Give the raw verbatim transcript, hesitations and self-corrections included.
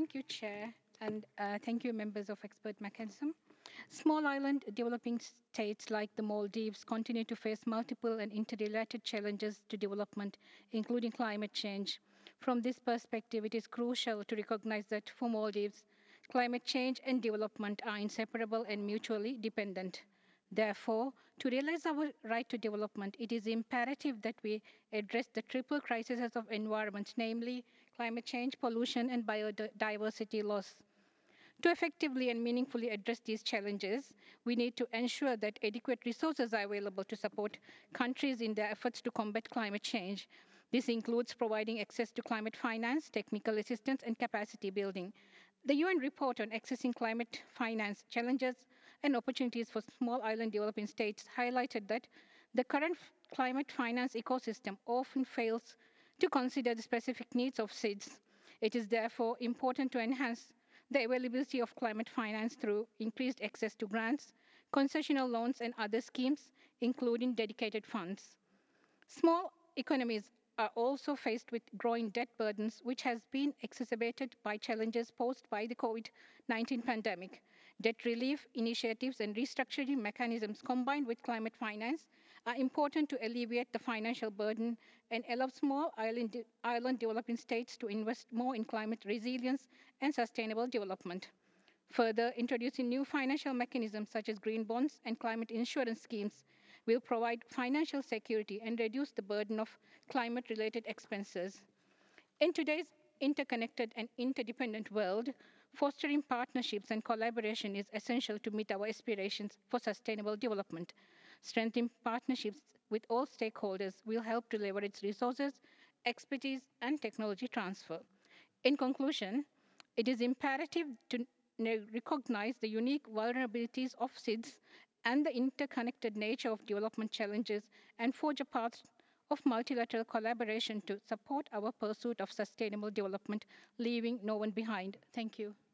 Thank you, Chair, and uh, thank you, members of Expert Mechanism. Small island developing states like the Maldives continue to face multiple and interrelated challenges to development, including climate change. From this perspective, it is crucial to recognize that for Maldives, climate change and development are inseparable and mutually dependent. Therefore, to realize our right to development, it is imperative that we address the triple crises of environment, namely climate change, pollution, and biodiversity loss. To effectively and meaningfully address these challenges, we need to ensure that adequate resources are available to support countries in their efforts to combat climate change. This includes providing access to climate finance, technical assistance, and capacity building. The U N report on accessing climate finance challenges and opportunities for small island developing states highlighted that the current climate finance ecosystem often fails to consider the specific needs of S I Ds. It is therefore important to enhance the availability of climate finance through increased access to grants, concessional loans, and other schemes, including dedicated funds. Small economies are also faced with growing debt burdens, which has been exacerbated by challenges posed by the COVID nineteen pandemic. Debt relief initiatives and restructuring mechanisms combined with climate finance are important to alleviate the financial burden and allow small island, island developing states to invest more in climate resilience and sustainable development. Further, introducing new financial mechanisms such as green bonds and climate insurance schemes will provide financial security and reduce the burden of climate related expenses. In today's interconnected and interdependent world, fostering partnerships and collaboration is essential to meet our aspirations for sustainable development. Strengthening partnerships with all stakeholders will help to leverage resources, expertise, and technology transfer. In conclusion, it is imperative to n- recognize the unique vulnerabilities of S I Ds and the interconnected nature of development challenges and forge a path of multilateral collaboration to support our pursuit of sustainable development, leaving no one behind. Thank you.